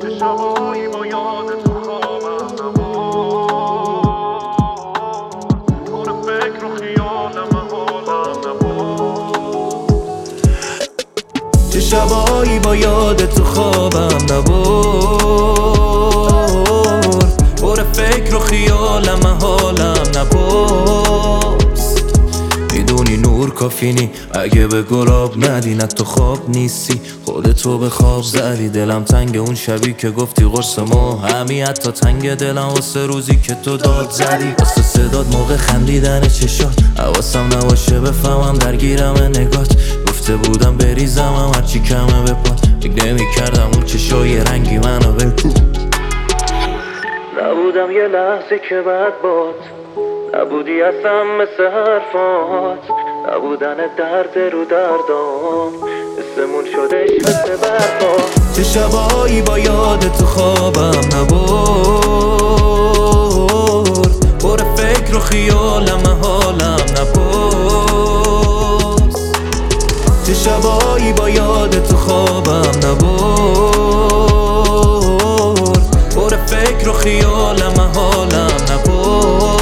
شبایی با یاد تو خوابم نبود، پر فکر و خیالم حالم نبود. چه شبایی با یاد تو خوابم نبود، پر فکر و خیالم حالم نبود. میدونی نور کافی نی اگه به گلاب ندی، نه تو خواب نیستی خودتو به خواب زدی. دلم تنگ اون شبی که گفتی قرص ما همی، حتی تنگ دلم واسه روزی که تو داد زدی، واسه صداد موقع خندیدن چشات. حواسم نباشه بفهمم درگیرم نگات، گفته بودم بریزم هرچی کمه به پات. فکر نمی کردم اون چشای رنگی منو بکن. نبودم یه لحظه که بعد باد، نبودی اصلا مثل حرفات، نبودن درد رو دردام اسمون شدش مثل برفا. چه شبایی با یاد تو خوابم نبود، پر فکر و خیالم حالم نبود. چه شبایی با یاد تو خوابم نبود، پر فکر و خیالم حالم نبود.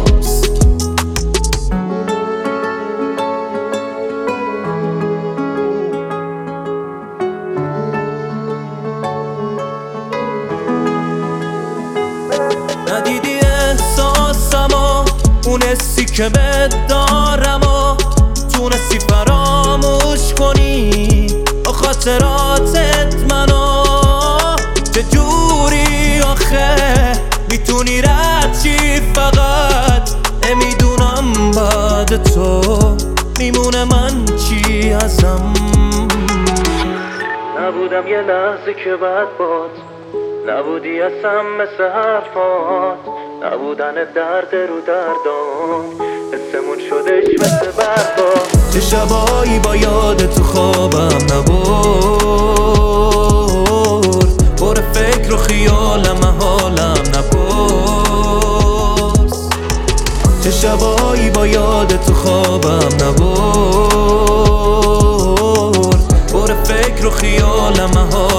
ندیدی احساسمو، اون حسی که بهت دارمو تونستی فراموش کنی با خاطراتت منو. چجوری آخه میتونی رد چی؟ فقط نمیدونم بعد تو میمونه من چی ازم. نبودم یه لحظه که بعد باد، نبودی اصلا مثل حرفات، نبودن درد رو دردان اسمون شدش مثل برفا. چه شبایی با یاد تو خوابم نبود، پر فکر و خیالم حالم نبود. چه شبایی با یاد تو خوابم نبود، پر فکر و خیالم حالم